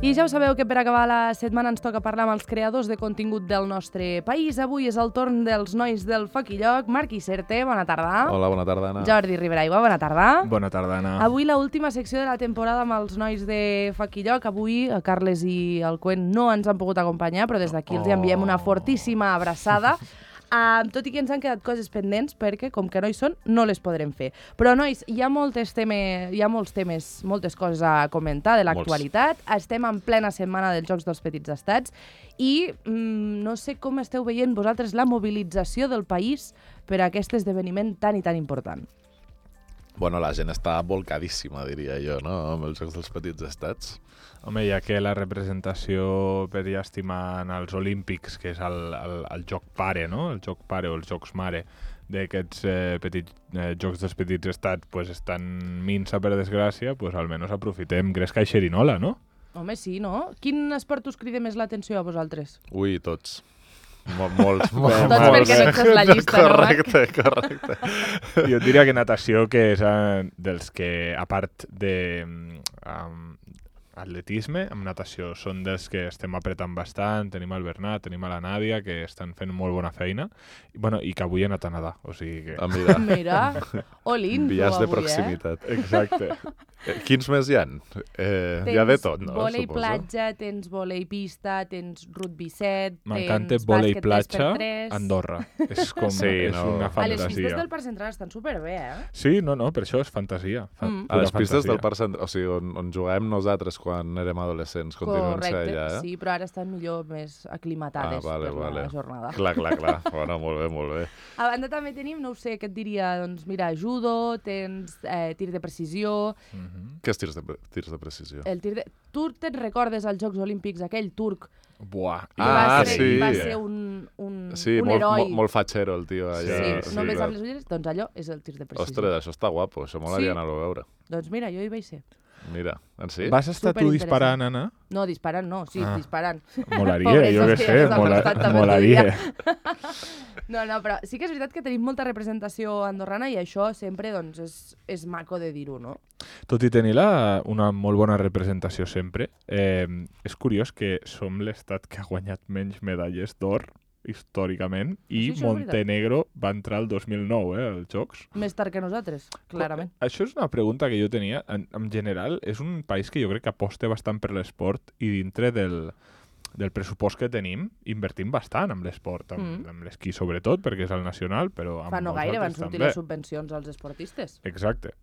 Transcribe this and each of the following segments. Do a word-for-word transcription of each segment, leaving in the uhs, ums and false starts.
I ja ho sabeu que per acabar la setmana ens toca parlar amb els creadors de contingut del nostre país. Avui és el torn dels nois del Foc i Lloc. Marc Iserte, bona tarda. Hola, bona tarda, Anna. Jordi Riberaigua, bona tarda. Bona tarda, Anna. Avui l'última secció de la temporada amb els nois de Foc i Lloc. Avui el Carles i el Cuen no ens han pogut acompanyar, però des d'aquí els enviem una fortíssima abraçada. Uh, tot i que ens han quedat coses pendents perquè, com que no hi són, no les podrem fer. Però, nois, hi ha, moltes teme, hi ha molts temes, moltes coses a comentar de l'actualitat. Estem en plena setmana dels Jocs dels Petits Estats i mm, no sé com esteu veient vosaltres la mobilització del país per a aquest esdeveniment tan i tan important. Bueno, la gent està volcadíssima, diria jo, no?, amb els Jocs dels Petits Estats. Home, ja que la representació per estimar en els Olímpics, que és el, el, el joc pare, no?, el joc pare o els jocs mare d'aquests eh, petits eh, Jocs dels Petits Estats, pues estan minsa per desgràcia, pues almenys aprofitem gresca i xerinola, no? Home, sí, no? Quin esport us crida més l'atenció a vosaltres? Ui, tots. Mol, molts, molts. Tots molts. Perquè no ets la llista, correcte, no, correcte. Jo et diria que natació, que és eh, dels que, a part de um, atletisme, amb natació, són dels que estem apretant bastant. Tenim el Bernat, tenim a la Nàdia, que estan fent molt bona feina. I, bueno, i que avui he anat a nedar, o sigui que... Ah, mira. Mira, all-in, Vies de avui, proximitat. Eh? Exacte. Eh, quins més hi ha? Eh, hi ha de tot, no? Volei Suposo. platja, tens volei pista, tens rugby set, M'encanta tens volei bàsquet platja, tres per tres. Andorra. És com Sí, és no. una A les pistes fantasia. del Parc Central estan superbé, eh? Sí, no, no, per això és fantasia. Fa, Mm. A les pistes fantasia. del Parc Central, o sigui, on, on juguem nosaltres quan érem adolescents, continuen ser Correcte, allà, eh? sí, però ara estan millor més aclimatades Ah, vale, per vale. la jornada. Clar, clar, clar. Bueno, molt bé, molt bé. A banda també tenim, no ho sé, què et diria, doncs mira, judo, tens eh, tir de precisió, Mhm. Què és tirs de, tirs de precisió? el tir de... Tu te'n recordes als Jocs Olímpics, aquell turc, Buah. que Ah, va, ser, sí. va ser un, un, Sí, un molt, heroi. molt, molt fatxero el tio allà. Sí, sí, només clar. amb les ulleres, doncs allò és el tir de precisió. Ostres, això està guapo, això molaria Sí. anar-ho a veure. Doncs mira, jo hi vaig ser. Mira, en sí? Vas estar tu Superinteressant. disparant, Anna? No, disparant no, sí, Ah. disparant. Molaria, Pobres, jo què els sé, tios del mola, costat també t'ho molaria. diria. No, no, però sí que és veritat que tenim molta representació andorrana i això sempre doncs, és, és maco de dir-ho, no? Tot i tenir la, una molt bona representació sempre, eh, és curiós que som l'estat que ha guanyat menys medalles d'or històricament i Sí, això és Montenegro va entrar el dos mil nou, eh, als Jocs. Més tard que nosaltres, clarament. Això és una pregunta que jo tenia. En, en general, és un país que jo crec que aposta bastant per l'esport i dintre del, del pressupost que tenim, invertim bastant amb l'esport, amb, Mm. amb l'esquí sobretot, perquè és el nacional, però amb Fa no molts gaire van altres sortir també. les subvencions als esportistes. Exacte.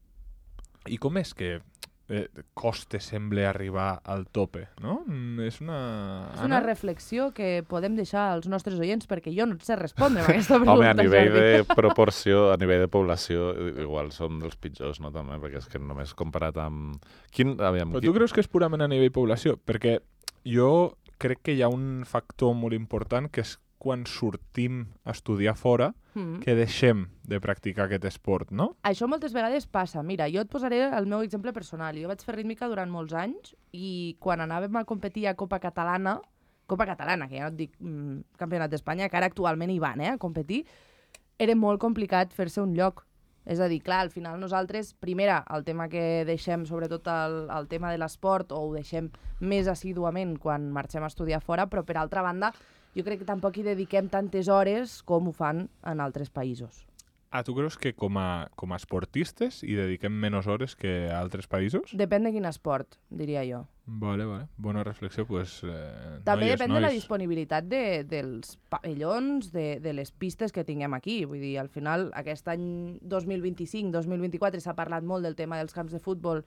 I com és que eh, costa sembla arribar al tope, no? Mm, és una... És una Anna? reflexió que podem deixar als nostres oients perquè jo no et sé respondre a aquesta Home, pregunta, a nivell Jordi. de proporció, a nivell de població, igual som dels pitjors, no, també, perquè és que només comparat amb... Quin, aviam, Però quin... tu creus que és purament a nivell població? Perquè jo crec que hi ha un factor molt important que és quan sortim a estudiar fora Mm. que deixem de practicar aquest esport, no? Això moltes vegades passa. Mira, jo et posaré el meu exemple personal. Jo vaig fer rítmica durant molts anys i quan anàvem a competir a Copa Catalana, Copa Catalana, que ja no et dic mm, Campionat d'Espanya, que ara actualment hi van, eh, a competir, era molt complicat fer-se un lloc. És a dir, clar, al final nosaltres, primera, el tema que deixem, sobretot el, el tema de l'esport, o ho deixem més assíduament quan marxem a estudiar fora, però per altra banda, jo crec que tampoc hi dediquem tantes hores com ho fan en altres països. Ah, tu creus que com a, com a esportistes hi dediquem menys hores que a altres països? Depèn de quin esport, diria jo. Vale, vale. Bona reflexió, pues... Eh, També noies, depèn de la nois. disponibilitat de, dels pavellons, de, de les pistes que tinguem aquí. Vull dir, al final, aquest any dos mil vint-i-cinc dos mil vint-i-quatre s'ha parlat molt del tema dels camps de futbol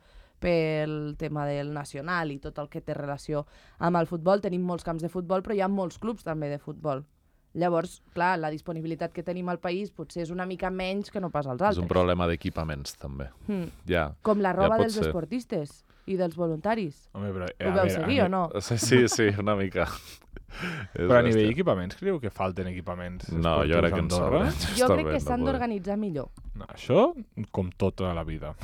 pel tema del nacional i tot el que té relació amb el futbol. Tenim molts camps de futbol, però hi ha molts clubs també de futbol. Llavors, clar, la disponibilitat que tenim al país potser és una mica menys que no pas als És altres. un problema d'equipaments, també. Mm. Ja. Com la roba pot dels ser. esportistes i dels voluntaris. Home, però, eh, Ho a veu veure, seguir a o no? Sí, sí, sí, una mica. És Però a nivell bèstia. d'equipaments, creieu que falten equipaments No, jo esportius crec que a en Andorra? sobra. Jo Està crec bé, que no s'han podem. d'organitzar millor. No, això, com tota la vida.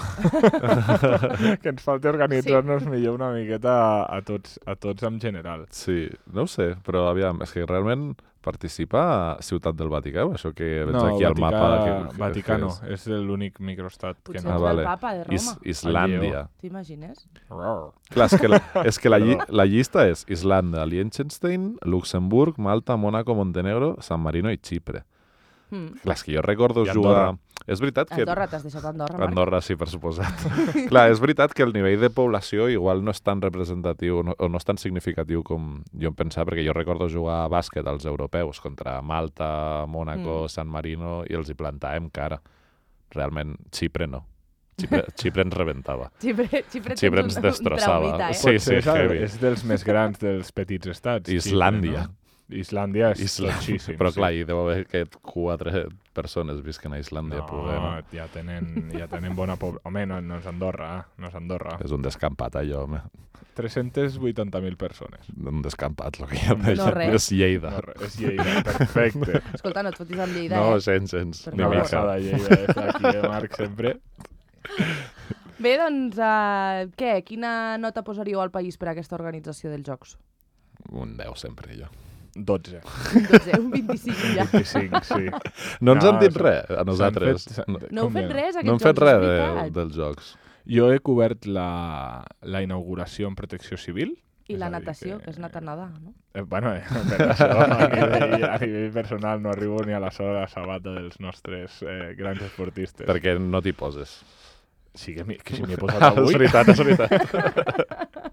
que ens falta organitzar-nos sí. millor una miqueta a, a, tots, a tots en general. Sí, no ho sé, però aviam, és que realment participa Ciutat del Vaticà, això que veig No, aquí al Vaticà, mapa. Que, que, Vaticano, que és l'únic microestat que Potser no. Ah, és vale. el papa de Roma. Is, Islàndia. T'imagines? Clar, és que, la, és que la, lli, Però- la llista és Islanda, Liechtenstein, Luxemburg, Malta, Mónaco, Montenegro, San Marino i Xipre. Mm. Clar, és que jo recordo I jugar... Andorra. És veritat que... Andorra, t'has deixat Andorra, Marc? Andorra, sí, per suposat. Clar, és veritat que el nivell de població igual no és tan representatiu no, o no és tan significatiu com jo em pensava, perquè jo recordo jugar a bàsquet als europeus contra Malta, Mónaco, Mm. San Marino, i els hi plantàvem cara. Realment, Xipre no. Xipre, Xipre ens rebentava. Xipre, Xipre, Xipre tens ens un, un destrossava. traumita, eh? Sí, Potser sí, és, el, heavy. és dels més grans dels petits estats. Islàndia. Xipre, no? Islàndia és Islàndia. totxíssim. Però clar, sí. hi deu haver que quatre persones visquen a Islàndia. No, poder, no? ja tenen, ja tenen bona població. Home, no, no és Andorra, no és Andorra. És un descampat, allò, home. tres-cents vuitanta mil persones. Un descampat, el que ja No, deia. res. És Lleida. No, és Lleida, perfecte. Escolta, no et fotis amb Lleida, No, eh? gens, gens. Per Ni Una favor. mica. abraçada a Lleida des d'aquí, eh, Marc, sempre. Bé, doncs, uh, què? Quina nota posaríeu al país per a aquesta organització dels Jocs? Un deu sempre, jo. dotze. Un dotze, un vint-i-cinc ja. vint-i-cinc, sí. No ens No, han dit s'han- res, a nosaltres. S'han fet- No, No heu Com fet ja? res, no aquests hem fet Jocs, res és de, veritat? dels jocs. Jo he cobert la, la inauguració en protecció civil. I És la a dir natació, que- que és natar nedar, no? Eh, bueno, eh, per això a nivell, a nivell personal no arribo ni a la sola sabata dels nostres eh, grans esportistes. Perquè no t'hi poses. Sí que, m'hi- que si m'hi he posat Ah, és avui... veritat, és veritat.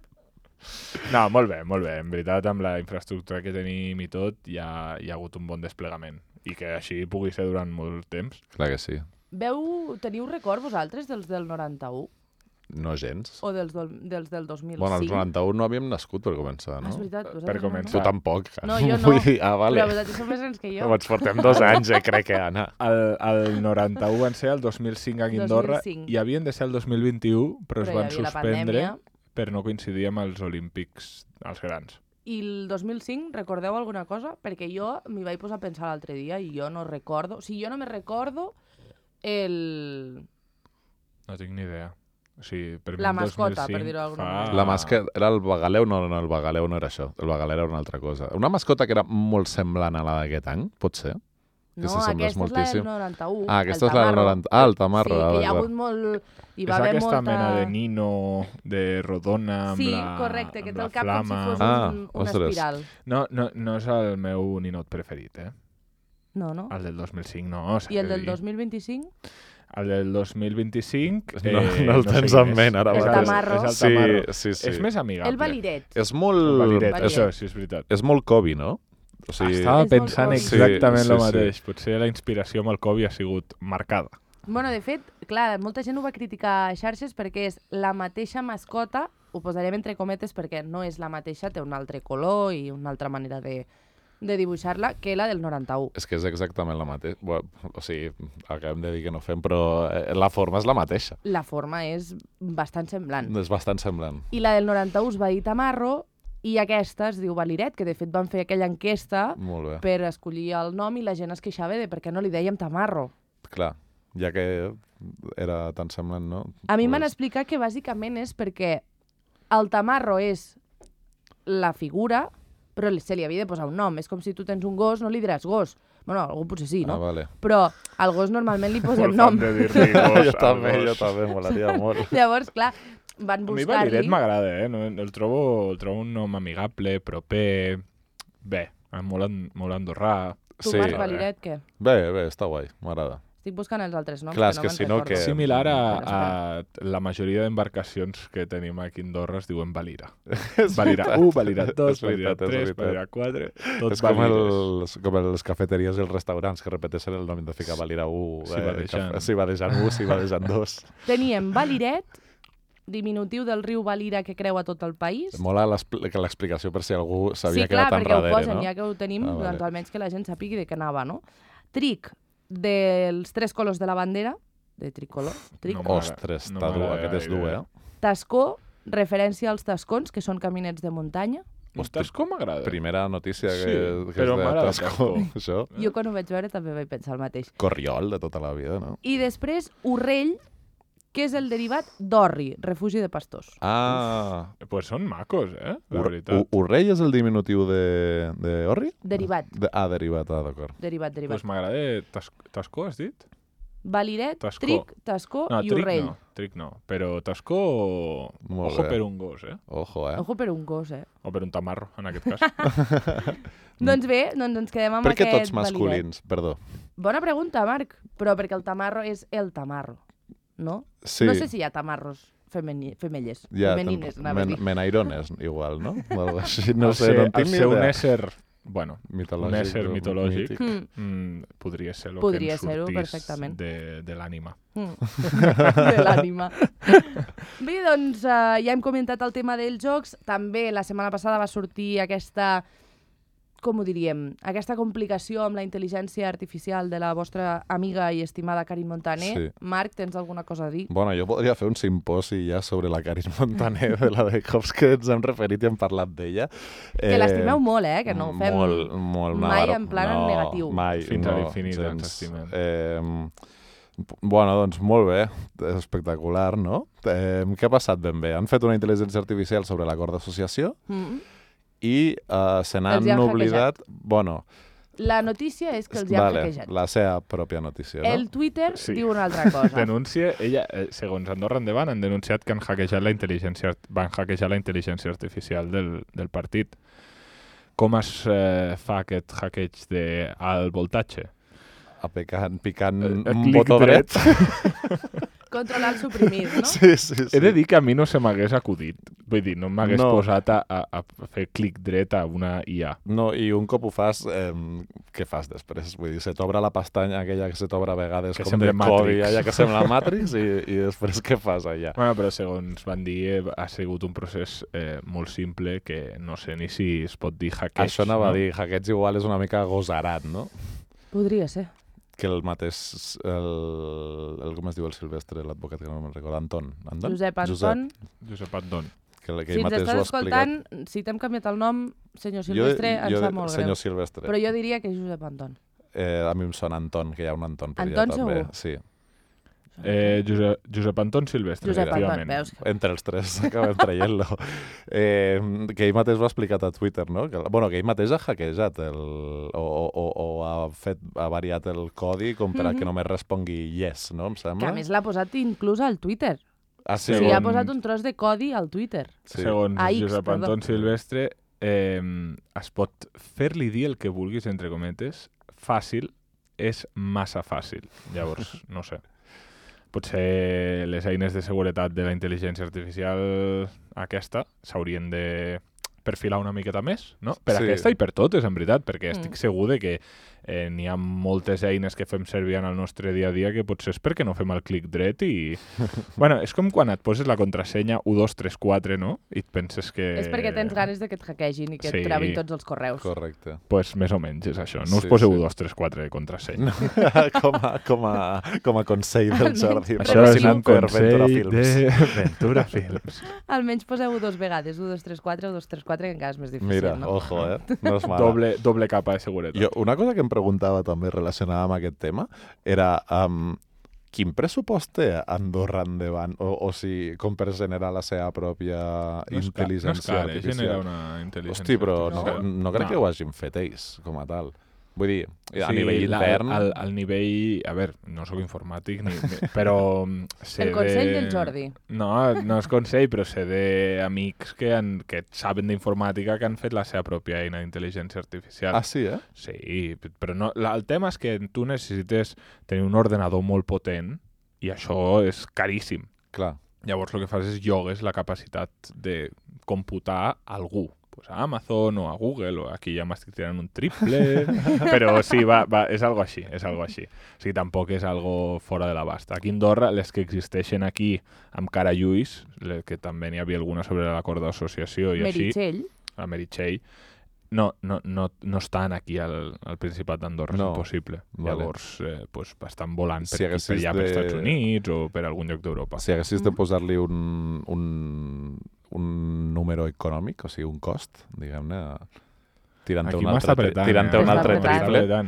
No, molt bé, molt bé. En veritat, amb la infraestructura que tenim i tot, hi ha, hi ha hagut un bon desplegament. I que així pugui ser durant molt temps. Clar que sí. Veu, teniu record vosaltres dels del noranta-u? No gens. O dels, del, dels del dos mil cinc? Bueno, els noranta-u no havíem nascut per començar, Ah, no? és veritat. Per vosaltres començar. Tu No, tampoc. No, jo no. Vull dir, ah, vale. Però vosaltres sou més grans que jo. Però ens portem dos anys, eh, crec que, Anna. El, el noranta-u van ser el dos mil cinc a Guindorra dos mil cinc. i havien de ser el dos mil vint-i-u, però, Però es hi van havia la suspendre pandèmia. per no coincidir amb els Olímpics, els grans. I el dos mil cinc, recordeu alguna cosa? Perquè jo m'hi vaig posar a pensar l'altre dia i jo no recordo... O sigui, jo no me recordo el... No tinc ni idea. O sigui, per mi La el mascota, dos mil cinc per dir-ho d'alguna fa- manera. La masca era el Bagaleu? No, no, el Bagaleu no era això. El Bagaleu era una altra cosa. Una mascota que era molt semblant a la d'aquest any, pot ser? Que No, s'assemblés aquesta és la moltíssim. del noranta-u. Ah, aquesta el és la del tamarro. noranta... Ah, el tamarro. Sí, ah, que hi ha d'acord. hagut molt... Hi És va haver aquesta molta... mena de nino, de rodona, amb Sí, la correcte, que amb té la el cap com si flama. fos Ah, un, una ostres. espiral. No, no, no és el meu ninot preferit, eh? No, no. El del dos mil cinc no. s'ha I el de del dir. dos mil vint-i-cinc? El del dos mil vint-i-cinc... No, eh, no el sé tens quin en és. ment ara El mateix. tamarro. És el Sí, tamarro. sí, sí. És més amigable. El valiret. És molt... El valiret, Valiret. això sí, és veritat. És molt Kobe, no? O sigui, Estava És molt pensant Kobe. exactament Sí, el sí, sí. mateix. Potser la inspiració amb el Kobe ha sigut marcada. Bueno, de fet, clar, molta gent ho va criticar a xarxes perquè és la mateixa mascota, ho posarem entre cometes perquè no és la mateixa, té un altre color i una altra manera de, de dibuixar-la que la del noranta-u. és que és exactament la mateixa. Bueno, o sigui, acabem de dir que no fem, però eh, la forma és la mateixa. La forma és bastant semblant. És bastant semblant. I la del noranta-u es va dir Tamarro i aquesta es diu Valiret, que de fet van fer aquella enquesta Molt bé. per escollir el nom i la gent es queixava de per què no li dèiem Tamarro. Clar, ja que era tan semblant, no? A mi m'han Pues- explicat que bàsicament és perquè el tamarro és la figura, però se li havia de posar un nom. És com si tu tens un gos, no li diràs gos. Bueno, algú potser sí, Ah, no? vale. Però al gos normalment li posem Molt nom. fan de dir-li gos jo al també, gos. jo també, molaria molt. Llavors, clar, van A mi Valiret buscar-li... m'agrada, eh? No, el, trobo, el trobo un nom amigable, proper... Bé, molt, an- molt andorrà. Tu, Sí. Marc Valiret, què? Bé, bé, està guai, m'agrada. Estic buscant els altres noms, Clar, és que no que me'n si no, recordo. que- Similar a, Espera, a la majoria d'embarcacions que tenim aquí a Andorra es diuen Valira. Valira u, Valira dos, És Valira veritat, és tres, veritat. Valira quatre... Tot És com, Valires. els, com les cafeteries i els restaurants que repeteixen el nom de ficar Valira u, S'hi va deixant. s'hi va deixant u, s'hi va deixant dos. Teníem Valiret, diminutiu del riu Valira que creua tot el país. Mola l'expl- que l'explicació per si algú s'havia Sí, clar, quedat perquè ho enrere, posen, no? ja que ho tenim, Ah, vale. doncs almenys que la gent sàpiga de què anava, no? Tric, dels tres colors de la bandera, de tricolor, tric. No m'agrada- Ostres, no està dur, m'agrada aquest és dur, gaire. eh? Tascó, referència als tascons, que són caminets de muntanya. Ostres, com m'agrada. Primera notícia que, Sí, que però és de m'agrada Tascó. Tascó. Això. Jo quan ho vaig veure també vaig pensar el mateix. Corriol de tota la vida, no? I després, Urrell, què és el derivat d'orri, refugi de pastors. Ah, Pues són macos, eh? La Ur- veritat. U- Urrell és el diminutiu de, de Orri? Derivat, De, ah, derivat, ah, d'acord. derivat, derivat. Pues m'agrada... Tas Tascó, has dit? Valiret, Tascó. Tric, Tascó No, i Tric Urrell. no. Tric no. Però Tascó... Molt Ojo bé. per un gos, eh? Ojo, eh? Ojo per un gos, eh? O per un tamarro, en aquest cas. Doncs bé, doncs ens quedem amb Per què aquest tots masculins? Perdó. Valiret. Bona pregunta, Marc, però perquè el tamarro és el tamarro, no? Sí. No sé si hi ha tamarros femeni femelles, Ja, femenines, ten- anava a men dir. menairones, igual, no? O algo així, no El sé, ser- no en tinc el ni ser un idea. ésser... Bueno, Mitològic, un ésser o mitològic. mític. Mm. mm, podria ser el que Podria ens ser-ho, sortís perfectament. de, de l'ànima. Mm. de l'ànima. Bé, doncs uh, ja hem comentat el tema dels jocs. També la setmana passada va sortir aquesta, com ho diríem, aquesta complicació amb la intel·ligència artificial de la vostra amiga i estimada Karin Montaner. Sí. Marc, tens alguna cosa a dir? Bueno, jo podria fer un simposi ja sobre la Karin Montaner de la de cops que ens hem referit i hem parlat d'ella. Que l'estimeu molt, eh? Que no ho fem molt, molt mai navar- en plan no, negatiu. Mai, Fins a no, l'infinit ens gens. estimem. Eh, bueno, doncs molt bé, espectacular, no? Eh, què ha passat ben bé? Han fet una intel·ligència artificial sobre l'acord d'associació Mm. i uh, se n'han Els hi han oblidat... Bueno, La notícia és que els hi han vale, hackejat. la seva pròpia notícia, no? El Twitter Sí. diu una altra cosa. Denúncia, ella, eh, segons Andorra Endavant, han denunciat que han hackejat la intel·ligència, art- van hackejar la intel·ligència artificial del, del partit. Com es eh, fa aquest hackeig de alt voltatge? A picant, picant Eh, eh, un clic botó dret. Controlar el suprimir, no? Sí, sí, sí. He de dir que a mi no se m'hagués acudit. Vull dir, no m'hagués No. posat a, a, a fer clic dret a una I A. No, i un cop ho fas, eh, què fas després? Vull dir, se t'obre la pestanya aquella que se t'obre a vegades Que com sembla de codi, Matrix. allà que sembla Matrix, i, i després què fas allà? Bueno, però segons van dir, eh, ha sigut un procés eh, molt simple que no sé ni si es pot dir hackeig. Això anava no? a dir, hackeig igual és una mica agosarat, no? Podria ser. Que el mateix, el, el com es diu el Silvestre, l'advocat que no me'n recordo, Anton. Anton? Josep Anton, Josep Andon. que, que si ell ens mateix ho estàs ha explicat. escoltant, si t'hem canviat el nom, senyor Jo, Silvestre, ens jo, sap molt senyor greu. Silvestre. Però jo diria que és Josep Anton. Eh, a mi em sona Anton, que hi ha un Anton per Anton allà també. segur? Sí. Eh, Josep, Josep Anton Silvestre, Josep Anton, efectivament. veus? Entre els tres acabem traient-lo. Eh, que ell mateix ho ha explicat a Twitter, no? Que, bueno, que ell mateix ha hackejat el, o, o, o ha, fet, ha variat el codi com per a que Mhm. només respongui yes, no? Em Que sembla. a més l'ha posat inclús al Twitter. Ah, O sí? sigui, ha Segons- posat un tros de codi al Twitter. Sí. Segons A X, Josep perdó. Anton Silvestre, eh, es pot fer-li dir el que vulguis, entre cometes, fàcil és massa fàcil. Llavors, no sé. Potser les eines de seguretat de la intel·ligència artificial aquesta s'haurien de perfilar una miqueta més, no? Per Sí. aquesta i per totes, en veritat, perquè Mm. estic segur de que eh, n'hi ha moltes eines que fem servir en el nostre dia a dia que potser és perquè no fem el clic dret i... bueno, és com quan et poses la contrasenya u dos tres quatre, no? I et penses que... És perquè tens ganes de que et hackegin i que Sí. et trobin tots els correus. Correcte. Pues més o menys és això. No us Sí, poseu sí. u dos tres quatre de contrasenya. com, a, com, a, com a consell del Almenys. Jordi. Això és un patrocinat per Ventura consell Films. de Ventura Films. Almenys poseu-ho dos vegades, u dos tres quatre, u dos tres quatre, que encara és més difícil, Mira, no? ojo, eh? No és mala. Doble, doble capa de seguretat. Jo, una cosa que em preguntava també relacionada amb aquest tema era um, quin pressupost té Andorra Endavant? O, o si, com per generar la seva pròpia No és car- intel·ligència no és car, eh, artificial. generar una intel·ligència Hosti, però no, artificial. no crec No. que ho hagin fet ells, com a tal. Vull dir, a Sí, nivell la- intern... Al, al nivell... A veure, no sóc informàtic, ni, ni, però... mm, sé El consell de... del Jordi. No, no és consell, però sé d'amics que, han, que saben d'informàtica que han fet la seva pròpia eina d'intel·ligència artificial. Ah, sí, eh? Sí, però no, la, el tema és que tu necessites tenir un ordenador molt potent i això és caríssim. Clar. Llavors el que fas és llogues la capacitat de computar a algú. Pues a Amazon o a Google, o aquí ja m'estic tirant un triple, però sí, va, va, és algo així, és algo així. O sigui, tampoc és algo fora de l'abast. Aquí a Andorra, les que existeixen aquí amb cara lluís, les que també n'hi havia alguna sobre l'acord d'associació i així, Meritxell. a Meritxell, no, no, no, no estan aquí al, al Principat d'Andorra, No. és impossible. Vale. Llavors, eh, pues, estan volant per, Si aquí, per haguessis allà, per de- Estats Units o per algun lloc d'Europa. Si haguessis de Mm. posar-li un, un, un número econòmic, o sigui, un cost, diguem-ne, tirant-te Aquí un m'està altre, tri- apretant, tirant-te eh? un altre M'està triple. apretant.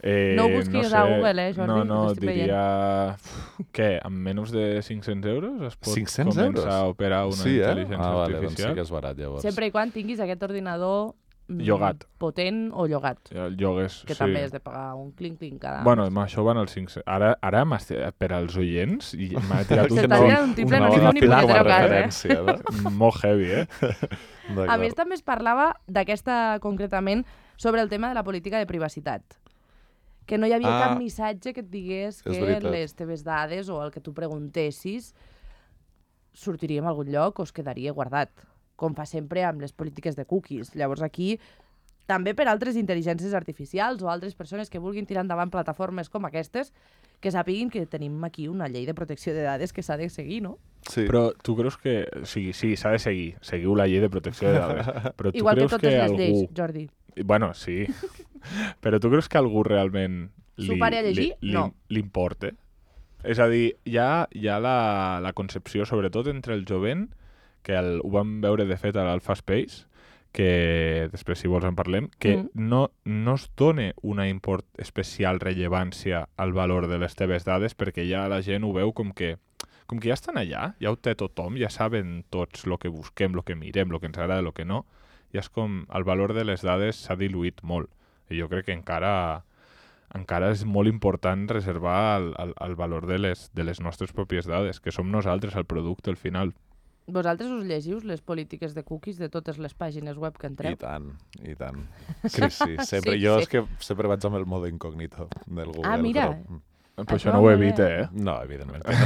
Eh, No ho busquis no sé, a Google, eh, Jordi, No, que no, t'estic diria... Què, amb menys de cinc-cents euros es pot cinc-cents començar euros? a operar una Sí, eh? intel·ligència Ah, vale, doncs sí artificial? que és barat, llavors. Sempre i quan tinguis aquest ordinador mm, Llogat. potent o llogat, El llogues, que sí. també has de pagar un clinc-clinc cada Bueno, amb això van els cinc-cents. Ara, ara m'has- per als oients, i m'ha tirat un S'està nom, tirant un triple, una no li bona feu ni pilada punyetero com a cas, eh? referència, no? molt heavy, eh? A més, D'acord. també es parlava d'aquesta, concretament, sobre el tema de la política de privacitat. Que no hi havia Ah, cap missatge que et digués és que veritat. les teves dades o el que tu preguntessis sortiria en algun lloc o es quedaria guardat, com fa sempre amb les polítiques de cookies. Llavors aquí, també per altres intel·ligències artificials o altres persones que vulguin tirar endavant plataformes com aquestes, que sàpiguin que tenim aquí una llei de protecció de dades que s'ha de seguir, no? Sí. Però tu creus que... O sigui, sí, s'ha de seguir. Seguiu la llei de protecció de dades. Però tu Igual que creus totes que les algú... lleis, Jordi. Bueno, sí. Però tu creus que algú realment li, S'ho pare a llegir? li, li, No. li importa? És a dir, hi ha, hi ha la, la concepció, sobretot entre el jovent, que el, ho vam veure de fet a l'Alpha Space, que després si vols en parlem, que Mm. no, no es dona una import especial rellevància al valor de les teves dades perquè ja la gent ho veu com que com que ja estan allà, ja ho té tothom, ja saben tots el que busquem, el que mirem, el que ens agrada, el que no, ja és com el valor de les dades s'ha diluït molt. I jo crec que encara encara és molt important reservar el, el, el valor de les, de les nostres pròpies dades, que som nosaltres el producte al final. Vosaltres us llegiu les polítiques de cookies de totes les pàgines web que entreu? I tant, i tant. Sí, sí, sempre. Sí, jo sí. és que sempre vaig amb el mode incògnito del Google Ah, mira. Chrome. Però Això això no ho molt evita, bé. eh? No, evidentment que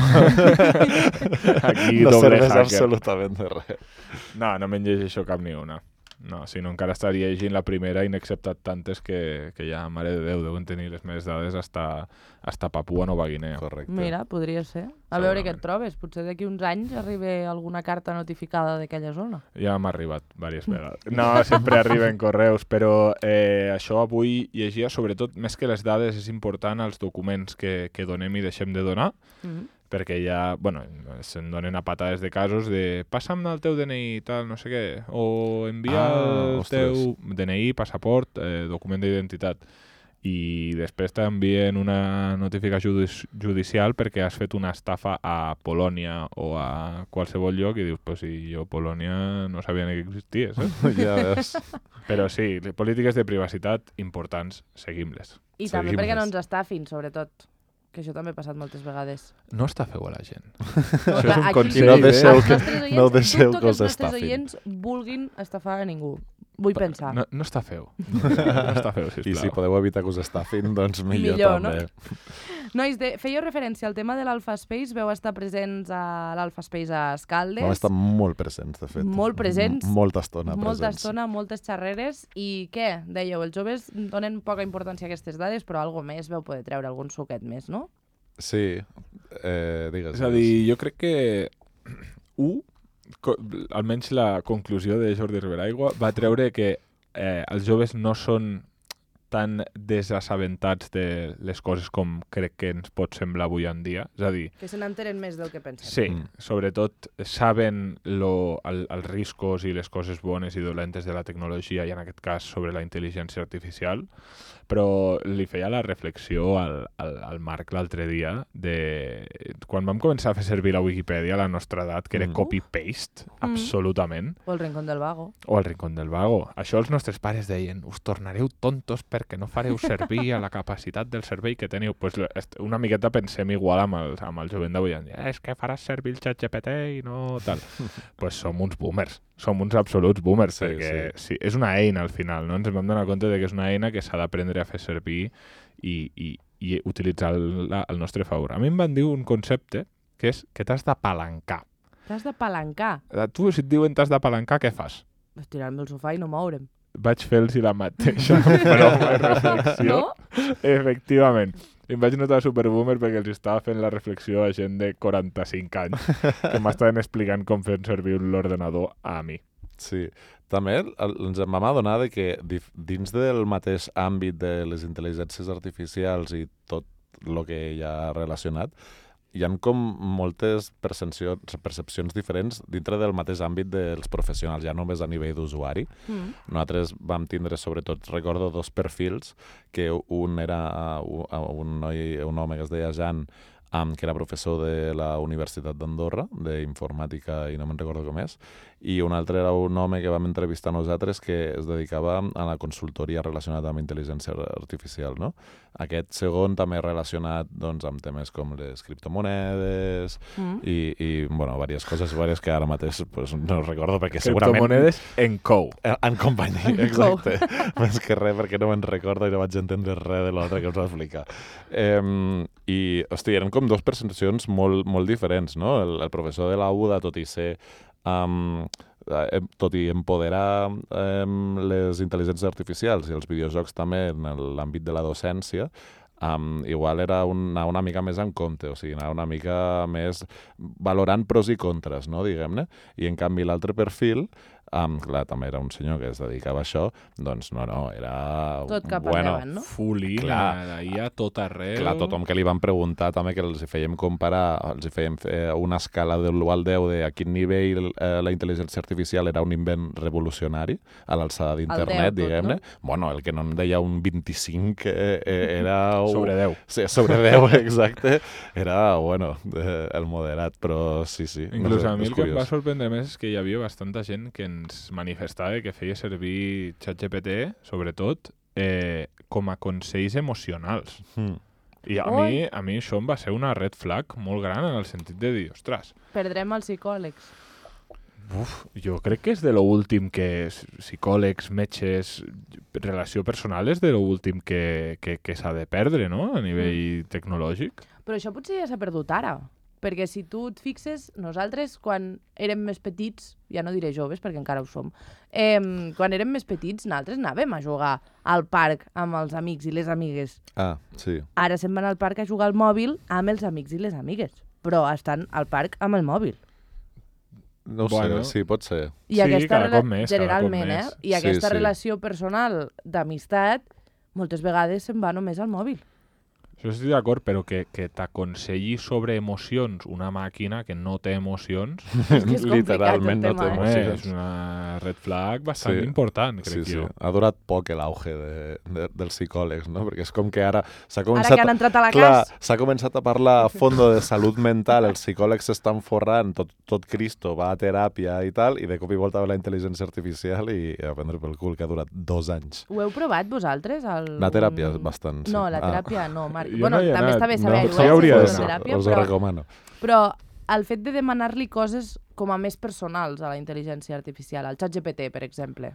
no. Aquí no doble serveix hacker. absolutament de res. No, no me'n llegeixo cap ni una. No, si no encara estaria llegint la primera i n'he acceptat tantes que, que ja, mare de Déu, deuen tenir les meves dades hasta, hasta Papua Nova Guinea. Correcte. Mira, podria ser. A veure què et Segurament. trobes. Potser d'aquí uns anys arriba alguna carta notificada d'aquella zona. Ja m'ha arribat diverses vegades. No, sempre arriben correus, però eh, això avui llegia, sobretot, més que les dades, és important els documents que, que donem i deixem de donar, Mm -hmm. perquè ja, bueno, se'n donen a patades de casos de passa'm el teu D N I, tal, no sé què, o envia Ah, el ostres. teu D N I, passaport, eh, document d'identitat. I després t'envien una notificació judici judicial perquè has fet una estafa a Polònia o a qualsevol lloc i dius, pues si jo a Polònia no sabia ni que existies, eh? Ja veus. Però sí, les polítiques de privacitat importants, seguim-les. I també Seguim-les. perquè no ens estafin, sobretot. Que això també ha passat moltes vegades. No estafeu a la gent. No, Això clar, és un aquí consell. I no eh? deixeu els que- nostres oients, no deixeu dubto que que us els nostres estafin. oients vulguin estafar a ningú. Vull pensar. No, no estafeu. No estafeu, sisplau. I si podeu evitar que us estafin, doncs millor, Millor, també. Nois, de, fèieu referència al tema de l'Alpha Space. Veu estar presents a l'Alpha Space a Escaldes. Vam estar molt presents, de fet. Molt presents. M Molta estona Molta presents. estona, moltes xerreres. I què? Dèieu, els joves donen poca importància a aquestes dades, però algo més veu poder treure algun suquet més, no? Sí, eh, digues. És a dir, jo crec que un, co- almenys la conclusió de Jordi Riberaigua va treure que eh, els joves no són tan desassabentats de les coses com crec que ens pot semblar avui en dia. És a dir, Que se n'entenen més del que pensem. sí, Mm. sobretot saben lo, el, els riscos i les coses bones i dolentes de la tecnologia i en aquest cas sobre la intel·ligència artificial, però li feia la reflexió al, al, al Marc l'altre dia de quan vam començar a fer servir la Wikipedia a la nostra edat, que era Mm. copy-paste, absolutament, O el Rincón del Vago. o el Rincón del Vago. Això els nostres pares deien, us tornareu tontos perquè no fareu servir a la capacitat del cervell que teniu. Pues est- una miqueta pensem igual amb el, amb el jovent d'avui en dia. Eh, és que faràs servir el xat G P T i no tal. Pues som uns boomers. Som uns absoluts boomers, Sí, perquè sí. és una eina al final, no? Ens vam donar compte de que és una eina que s'ha d'aprendre a fer servir i, i, i utilitzar-la al nostre favor. A mi em van dir un concepte que és que t'has d'apalancar. T'has de palancar. Tu, si et diuen t'has d'apalancar, què fas? Estirar-me al sofà i no moure'm. Vaig fer-los la mateixa prova de reflexió. No? Efectivament. I em vaig notar superboomer perquè els estava fent la reflexió a gent de quaranta-cinc anys que m'estaven explicant com fer servir l'ordenador a mi. Sí. També el- ens vam adonar de que dif- dins del mateix àmbit de les intel·ligències artificials i tot el que hi ha relacionat, hi ha com moltes percepcions, percepcions diferents dintre del mateix àmbit dels professionals, ja només a nivell d'usuari. Mm. Nosaltres vam tindre, sobretot, recordo dos perfils, que un era un, un, noi, un home que es deia Jan, um, que era professor de la Universitat d'Andorra, d'informàtica i no me'n recordo com és, i un altre era un home que vam entrevistar nosaltres que es dedicava a la consultoria relacionada amb intel·ligència artificial, no? Aquest segon també relacionat doncs, amb temes com les criptomonedes mm. i, i bueno, diverses coses, diverses que ara mateix pues, no recordo perquè segurament... Criptomonedes en cou. En companyia, exacte. Més que res perquè no me'n recordo i no vaig entendre res de l'altre que us va explicar. Eh, I, hosti, eren com dos percepcions molt, molt diferents, no? El, el professor de la U D A, tot i ser... Um, eh, tot i empoderar um, les intel·ligències artificials i els videojocs també en l'àmbit de la docència, um, igual era una, una mica més en compte, o sigui, anar una mica més valorant pros i contres, no, diguem-ne, i en canvi l'altre perfil, um, clar, també era un senyor que es dedicava a això, doncs no, no, era... Tot cap bueno, endavant, no? Fully, d'ahir a tot arreu. Clar, tothom que li van preguntar també que els fèiem comparar, els fèiem fer una escala de l'u al deu de a quin nivell eh, la intel·ligència artificial era un invent revolucionari a l'alçada d'internet, diguem-ne. No? Bueno, el que no em deia un vint-i-cinc eh, eh, era... Un... Sobre deu. Sí, sobre deu, exacte. Era, bueno, eh, el moderat, però sí, sí. Inclús no sé, a mi el curiós. que em va sorprendre més és que hi havia bastanta gent que ens manifestava que feia servir ChatGPT, sobretot, eh, com a consells emocionals. Mm. I a mi, a mi això em va ser una red flag molt gran en el sentit de dir, ostres... Perdrem els psicòlegs. Uf, jo crec que és de lo últim que psicòlegs, metges, relació personal és de lo últim que, que, que s'ha de perdre, no?, a nivell mm. tecnològic. Però això potser ja s'ha perdut ara. Perquè si tu et fixes, nosaltres, quan érem més petits, ja no diré joves perquè encara ho som, eh, quan érem més petits, nosaltres anàvem a jugar al parc amb els amics i les amigues. Ah, sí. Ara se'n van al parc a jugar al mòbil amb els amics i les amigues, però estan al parc amb el mòbil. No ho bueno, sé, sí, pot ser. Sí, I aquesta cada cop més, generalment, cada cop eh? I aquesta sí, sí. relació personal d'amistat, moltes vegades se'n va només al mòbil. Això estic d'acord, però que, que t'aconselli sobre emocions una màquina que no té emocions... És que és literalment no té tema, emocions. Eh? És una red flag bastant sí. important, crec sí, jo. Sí. Ha durat poc l'auge de, de, dels psicòlegs, no? Perquè és com que ara s'ha començat... Ara que han entrat a la clar, cas... s'ha començat a parlar a fondo de salut mental, els psicòlegs s'estan forrant, tot, tot Cristo va a teràpia i tal, i de cop i volta ve la intel·ligència artificial i a prendre pel cul, que ha durat dos anys. Ho heu provat vosaltres? El... La teràpia, bastant, sí. No, la teràpia ah. no, Marc. Jo bueno, no també anat. està bé saber-ho, no, eh? hauria de Si teràpia, us ho però, recomano. Però el fet de demanar-li coses com a més personals a la intel·ligència artificial, al ChatGPT, per exemple.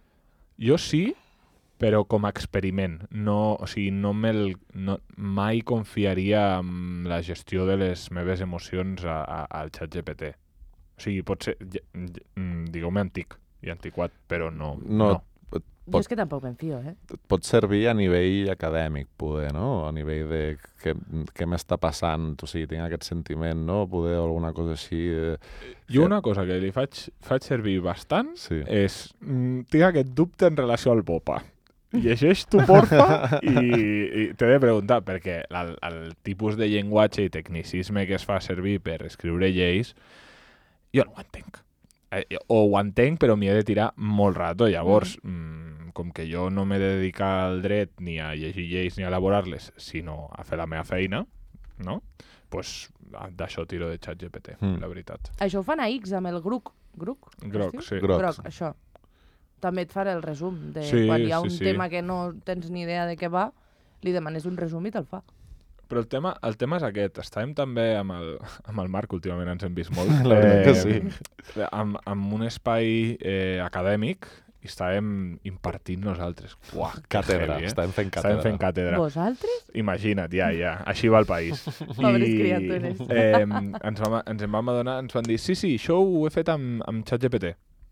Jo sí, però com a experiment. No, o sigui, no me'l, no, mai confiaria en la gestió de les meves emocions a, a, al ChatGPT. O sigui, pot ser, digueu-me antic i antiquat, però no. No, no. Pot, jo és que tampoc me'n fio, eh? Pot servir a nivell acadèmic, poder, no? A nivell de què, què m'està passant, o sigui, tinc aquest sentiment, no? Poder alguna cosa així... De... Jo una cosa que li faig, faig servir bastant sí. és... Mm, tinc aquest dubte en relació al Popa. Llegeix tu, porfa, i, i t'he de preguntar, perquè el, el tipus de llenguatge i tecnicisme que es fa servir per escriure lleis, jo no ho entenc. Eh, o ho entenc, però m'hi he de tirar molt rato. Llavors, mm. Mm, com que jo no m'he de dedicar al dret ni a llegir lleis ni a elaborar-les, sinó a fer la meva feina, no? Pues, d'això tiro de ChatGPT, mm. la veritat. Això ho fan a X amb el Gruc. Gruc? Groc, sí. Groc. Groc, això. També et farà el resum. De sí, quan hi ha un sí, sí. tema que no tens ni idea de què va, li demanes un resum i te'l fa. Però el tema, el tema és aquest. Estàvem també amb el, amb el Marc, últimament ens hem vist molt, la veritat que sí. amb, amb un espai eh, acadèmic i estàvem impartint nosaltres. Uah, càtedra, heavy, eh? estàvem fent càtedra. Estàvem fent càtedra. Vosaltres? Imagina't, ja, ja. Així va el país. Pobres criatures. Eh, ens, vam, ens en vam adonar, ens van dir, sí, sí, això ho he fet amb, amb ChatGPT.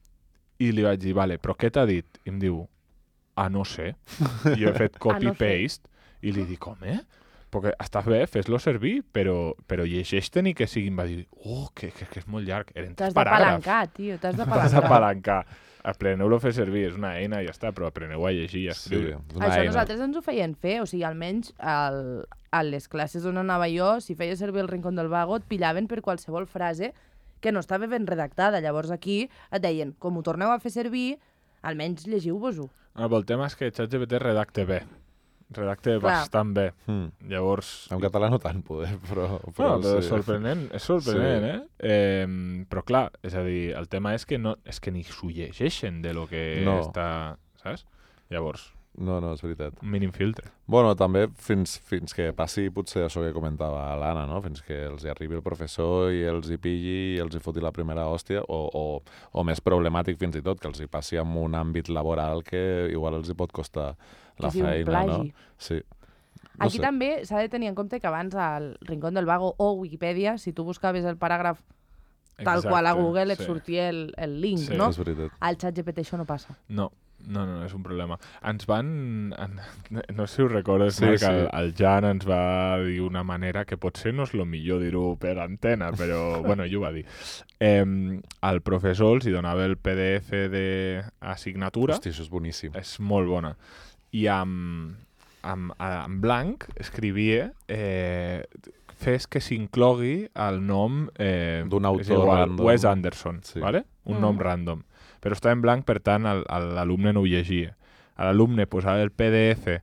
I li vaig dir, vale, però què t'ha dit? I em diu, ah, no sé. I jo he fet copy-paste i li dic, com, eh? Perquè està bé, fes-lo servir, però, però llegeix-te ni que sigui. Em va dir, oh, que, que, que és molt llarg. Eren tres paràgrafs. T'has d'apalancar, tio, t'has d'apalancar. T'has d'apalancar. Apreneu-lo a fer servir, és una eina i ja està, però apreneu a llegir i a escriure. Sí, això eina. Nosaltres ens ho feien fer, o sigui, almenys el, a les classes on anava jo, si feia servir el Rincón del Vago, et pillaven per qualsevol frase que no estava ben redactada. Llavors aquí et deien, com ho torneu a fer servir, almenys llegiu-vos-ho. Ah, però el tema és que ChatGPT redacte bé. Redacte Clar. bastant bé. Mm. Llavors... En català no tant, poder, però... Però, però però és sí. sorprenent, és sorprenent, Sí. eh? eh? Però clar, és a dir, el tema és que, no, és que ni s'ho llegeixen de lo que No. està... Saps? Llavors, No, no, és veritat. un mínim filtre. Bueno, també fins, fins que passi potser això que comentava l'Anna, no? Fins que els hi arribi el professor i els hi pilli i els hi foti la primera hòstia, o, o, o més problemàtic fins i tot, que els hi passi en un àmbit laboral que igual els hi pot costar la Que sigui un feina, plagi. no? Sí. No Aquí sé. també s'ha de tenir en compte que abans al Rincón del Vago o Wikipedia, si tu buscaves el paràgraf tal Exacte, qual a Google, et sí. sortia el, el link, Sí. no? És veritat. Al ChatGPT això no passa. No, no, no, és un problema. Ens van... En, no sé si ho recordes, Sí, Marc, sí. el, el Jan ens va dir una manera que potser no és el millor dir-ho per antena, però, bueno, ell ho va dir. Eh, el professor els hi donava el P D F d'assignatura. Hosti, això és boníssim. És molt bona. I amb, amb, en blanc escrivia eh, fes que s'inclogui el nom eh, D'un autor és igual, random. Wes Anderson, Sí. vale? un Mm. nom random. Però estava en blanc, per tant, el- el- l'alumne no ho llegia. L'alumne posava el P D F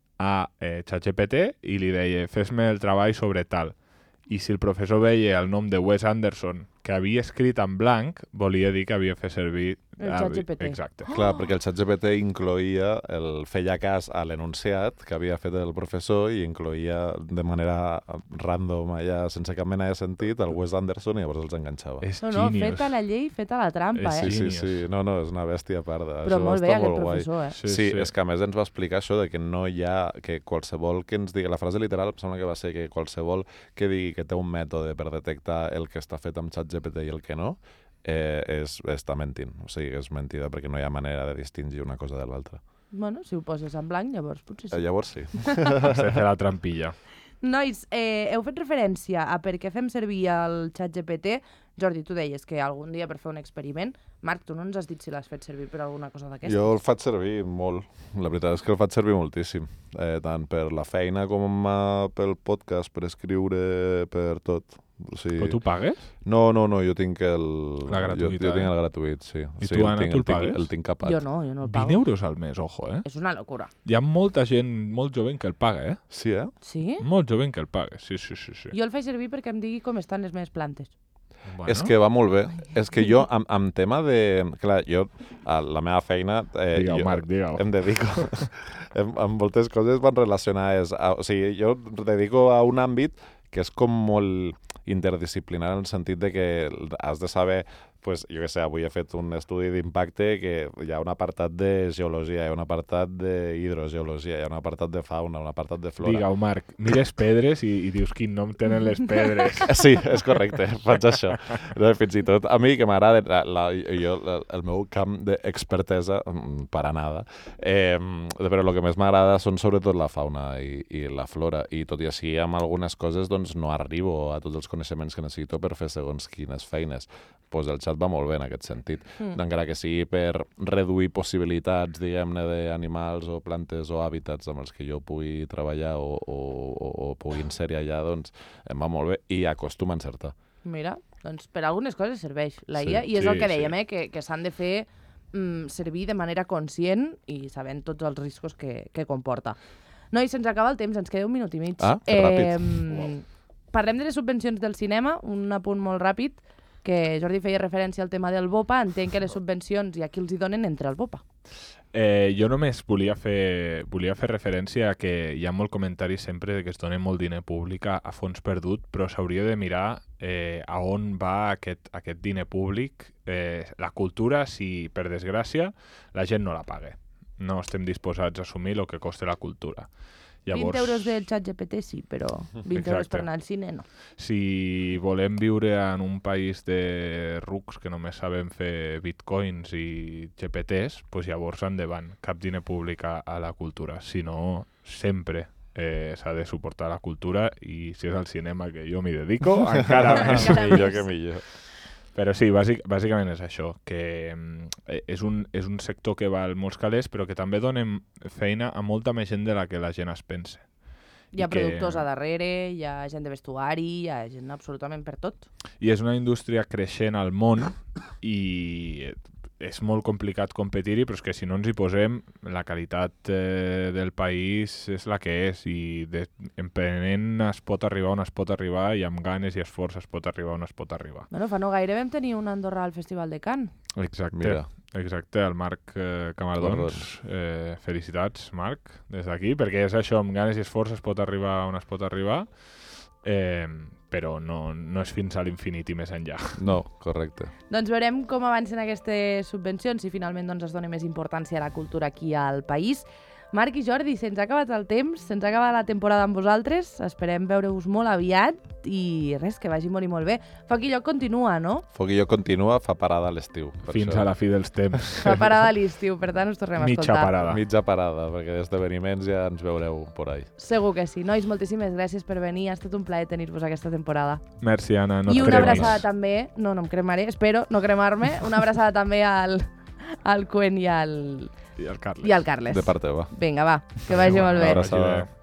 a eh, ChatGPT i li deia fes-me el treball sobre tal. I si el professor veia el nom de Wes Anderson que havia escrit en blanc, volia dir que havia fet servir... El ah, ChatGPT. Exacte. Clar, perquè el ChatGPT incloïa, el feia cas a l'enunciat que havia fet el professor i incloïa de manera random, allà, sense cap mena de sentit, el Wes Anderson i llavors els enganxava. És No, no, genius. feta la llei, feta la trampa, És eh? Sí, sí, Genius. sí. No, no, és una bèstia a part. Però Això molt bé, està aquest molt guai. professor, eh? Sí, Sí, sí. és que a més ens va explicar això de que no hi ha, que qualsevol que ens digui, la frase literal em sembla que va ser que qualsevol que digui que té un mètode per detectar el que està fet amb ChatGPT i el que no, eh, és, està mentint. O sigui, és mentida perquè no hi ha manera de distingir una cosa de l'altra. Bueno, si ho poses en blanc, llavors potser Eh, sí. llavors sí. Has de fer la trampilla. Nois, eh, heu fet referència a per què fem servir el ChatGPT. Jordi, tu deies que algun dia per fer un experiment. Marc, tu no ens has dit si l'has fet servir per alguna cosa d'aquestes. Jo el faig servir molt. La veritat és que el faig servir moltíssim. Eh, tant per la feina com uh, pel podcast, per escriure, per tot. O sigui... Però tu pagues? No, no, no, jo tinc el... La gratuïta, Jo, jo tinc eh? el gratuït, sí. I sí tu, el Anna, tinc, tu el el tinc, pagues? el tinc capat. Jo no, jo no el pago. vint euros al mes, ojo, eh? És una locura. Hi ha molta gent molt jovent que el paga, eh? Sí, eh? Sí? Molt jovent que el paga, sí, sí, sí. sí. Jo el faig servir perquè em digui com estan les meves plantes. Bueno, És que va molt bé. És que jo, amb, amb tema de... Clar, jo, a la meva feina... Eh, Digue-ho, jo, Marc, digue-ho. Em dedico... em, amb moltes coses van relacionades... A, o sigui, jo em dedico a un àmbit que és com molt interdisciplinar en el sentit de que has de saber... Pues, jo què sé, avui he fet un estudi d'impacte que hi ha un apartat de geologia, hi ha un apartat d'hidrogeologia, hi ha un apartat de fauna, un apartat de flora. Digue-ho, Marc. Mires pedres i, i dius quin nom tenen les pedres. Sí, és correcte, faig això. No, fins i tot a mi, que m'agrada, la, la, jo, la, el meu camp d'expertesa, mm, para nada, eh, però el que més m'agrada són sobretot la fauna i, i la flora, i tot i així amb algunes coses doncs, no arribo a tots els coneixements que necessito per fer segons quines feines. Pues el xat va molt bé en aquest sentit. Mm. Encara que sigui per reduir possibilitats, diguem-ne, d'animals o plantes o hàbitats amb els que jo pugui treballar o, o, o, o puguin ser allà, doncs em va molt bé i acostuma a encertar. Mira, doncs per algunes coses serveix la Sí, I A, i és sí, el que sí. dèiem, eh, que, que s'han de fer mm, servir de manera conscient i sabent tots els riscos que, que comporta. No, i se'ns acaba el temps, ens queda un minut i mig. Ah, que ràpid. Wow. Parlem de les subvencions del cinema, un apunt molt ràpid, que Jordi feia referència al tema del BOPA. Entenc que les subvencions i a qui els hi donen entre el BOPA. Eh, jo només volia fer, volia fer referència a que hi ha molt comentari sempre de que es dona molt diner públic a, a fons perdut, però s'hauria de mirar eh, a on va aquest, aquest diner públic. Eh, la cultura, si per desgràcia la gent no la paga. No estem disposats a assumir el que costa la cultura. Llavors, vint euros del ChatGPT sí, però vint Exacte. euros per anar al cine no. si volem viure en un país de rucs que només sabem fer bitcoins i G P Ts, doncs llavors endavant, cap diner públic a, a la cultura. Si no, sempre eh, s'ha de suportar la cultura i si és el cinema que jo m'hi dedico, encara més. Encara millor més. que millor. Però sí, bàsic, bàsicament és això, que mm, és un, és un sector que val molts calés, però que també donem feina a molta més gent de la que la gent es pensa. Hi ha que... productors a darrere, hi ha gent de vestuari, hi ha gent absolutament per tot. I és una indústria creixent al món i és molt complicat competir-hi, però és que si no ens hi posem, la qualitat eh, del país és la que és i de, emprenent es pot arribar on es pot arribar i amb ganes i esforç es pot arribar on es pot arribar. Bueno, fa no gaire vam tenir un Andorra al Festival de Cannes. Exacte, Mira. exacte, el Marc eh, Camardons. Eh, felicitats, Marc, des d'aquí, perquè és això, amb ganes i esforç es pot arribar on es pot arribar, eh, però no, no és fins a l'infinit i més enllà. No, correcte. Doncs veurem com avancen aquestes subvencions, si finalment doncs, es dona més importància a la cultura aquí al país. Marc i Jordi, se'ns ha acabat el temps, se'ns ha acabat la temporada amb vosaltres, esperem veure-us molt aviat i res, que vagi molt i molt bé. Foc i Lloc continua, no? Foc i Lloc continua, fa parada a l'estiu. Fins això. a la fi dels temps. Fa parada a l'estiu, per tant us tornem a Mitja escoltar. parada. Mitja parada, perquè d'esdeveniments ja ens veureu por ahí. Segur que sí. Nois, moltíssimes gràcies per venir, ha estat un plaer tenir-vos aquesta temporada. Merci, Anna, no I et una cremis. abraçada també, no, no em cremaré, espero no cremar-me, una abraçada també al, al Cuen i al, I el Carles. i al Carles. De part teva. Vinga, va, que vagi molt bé. Abraçada.